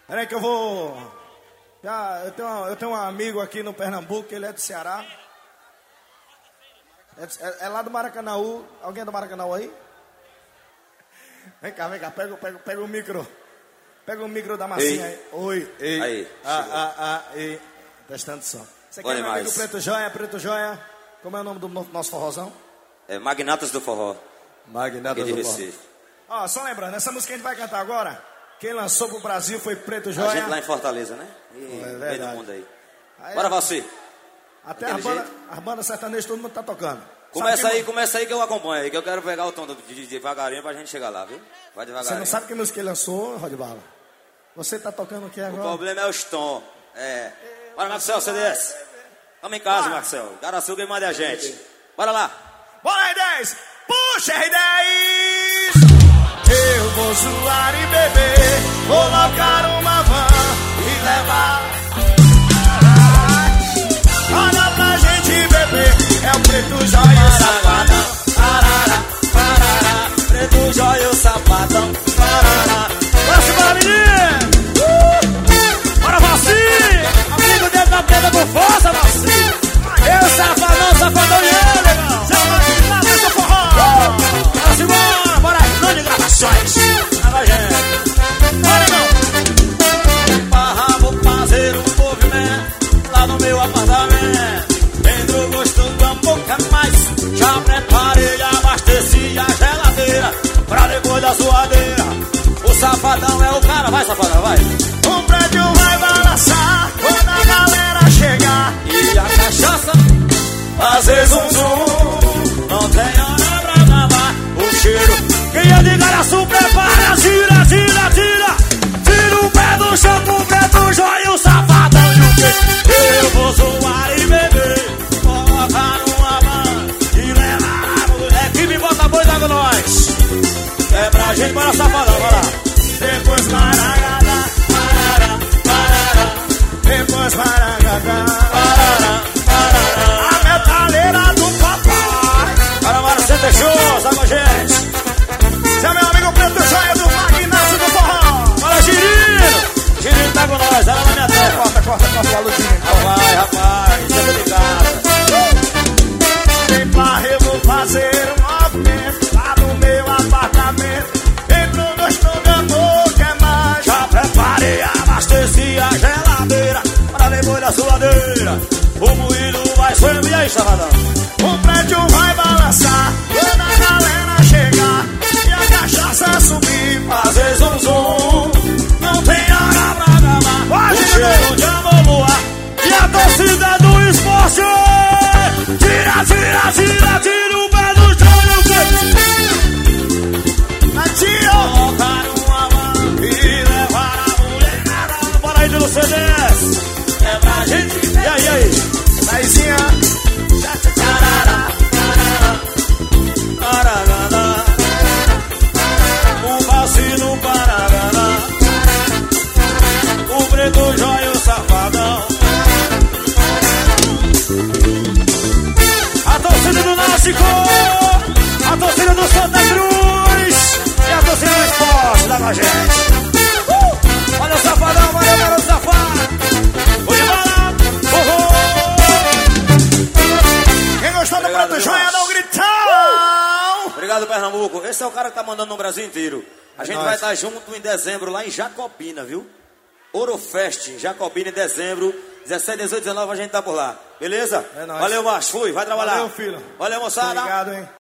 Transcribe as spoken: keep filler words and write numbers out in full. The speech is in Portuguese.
Peraí que eu vou... Já, eu, tenho, eu tenho um amigo aqui no Pernambuco, ele é do Ceará. É, é, é lá do Maracanaú. Alguém é do Maracanaú aí? Vem cá, vem cá, pega, pega, pega o micro. Pega o micro da massinha aí. Oi, ei. Aí, ah, ah, ah, ei. Testando som. Você quer meu amigo Preto Joia, Preto Joia? Como é o nome do nosso forrozão? É Magnatas do Forró. Magnatas do Forró. Ó, só lembrando, essa música que a gente vai cantar agora, quem lançou pro Brasil foi Preto Joia. A gente lá em Fortaleza, né? E é meio do mundo aí. aí Bora, você. Até as bandas banda sertanejas todo mundo tá tocando. Começa aí, começa aí que eu acompanho aí, que eu quero pegar o tom de, de, devagarinho pra gente chegar lá, viu? Vai devagarinho. Você não sabe que música ele lançou, Rodbala? Você tá tocando o que agora? O problema é os tom. É. Bora, Marcel, C D S. Vamos em casa, Bora. Marcel. Caraçu, quem manda a gente. Bora lá. Bora, R dez. Puxa, R dez. Eu vou zoar e beber, colocar uma van e levar. Olha pra gente beber, é o Preto Joia e o Safadão. Parará, parará, Preto Joia e o Safadão. Parará. Próxima, menina! Uh! Bora, Valci! Amigo dentro da preta com força, Valci! Eu, Safadão, Safadão e eu, legal! Magnatas do Forró! Bora, Simão! Bora, não de gravações! Vai, gente! Bora, irmão! Barra, vou fazer um movimento lá no meu apartamento. Dentro gostou da boca, mas já preparei, abasteci a geladeira pra depois da suadeira. O Safadão é o cara, vai, Safadão, vai. O prédio vai balançar quando a galera chegar. E a cachaça fazer zum zum. Não tem hora pra acabar o cheiro. Quem é de Garaçu prepara, tira, tira, tira. Tira o pé do chão com o Preto Joia e o Safadão e o quê? Eu vou zoar e beber, colocar numa van e levar a mulher que me bota boi com nós. É pra gente, bora, Safadão, bora. Depois maragada, Parará, parará, depois maragada, parará, parará. a metaleira do papai. Para, Mara, você deixou, sabe a gente? Esse é meu amigo Preto Joia do Magnatas do Forró. Fala, Girino! Girino tá com nós, ela na minha terra. Corta, corta, corta o aludinho. Rapaz, rapaz, você tá de casa. Vem pra eu vou fazer um movimento lá no meu apartamento. Entrou, gostou da boca, é mais. Já preparei, abasteci a geladeira pra depois da suladeira. O moído vai subir, e aí, Safadão? O prédio vai balançar quando a galera chegar e a cachaça subir. Fazer zum zum, não tem hora pra acabar. Vai, o cheiro de amor e a torcida do esporte. Tira, tira, tira, tira o pé do chão e o quê? Natinho! Colocar uma mão e levar a mulher na paraíso do C D S. É pra gente, e aí, e aí? Daizinha! Tarará, tarará, tarará. Um vacilo Parará. O Preto Joia e o Safadão. A torcida do Náutico, a torcida do Santa Cruz e a torcida do esporte da com gente. Uh! Olha o Safadão, valeu, garoto safado. Oi, barato, oh, oh. Quem gostou do Preto Joia, dá um gritão! Obrigado, Pernambuco. Esse é o cara que tá mandando no Brasil inteiro. A É gente nóis. vai estar junto em dezembro lá em Jacobina, viu? Orofest, em Jacobina em dezembro. dezessete, dezoito, dezenove a gente tá por lá. Beleza? É nóis. Valeu, macho. Fui, vai trabalhar. Valeu, filho. Valeu, moçada. Obrigado, hein?